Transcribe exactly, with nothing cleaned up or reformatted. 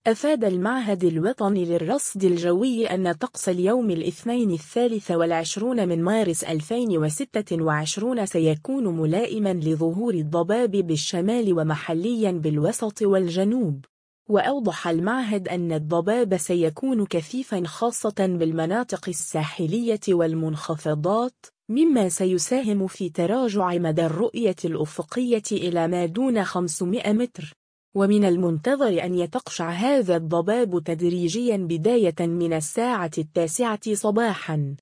أفاد المعهد الوطني للرصد الجوي أن طقس اليوم الاثنين الثالث والعشرون من مارس ألفين وستة وعشرين سيكون ملائما لظهور الضباب بالشمال ومحليا بالوسط والجنوب. وأوضح المعهد أن الضباب سيكون كثيفا خاصة بالمناطق الساحلية والمنخفضات، مما سيساهم في تراجع مدى الرؤية الأفقية إلى ما دون خمسمائة متر. ومن المنتظر أن يتقشع هذا الضباب تدريجيا بداية من الساعة التاسعة صباحا.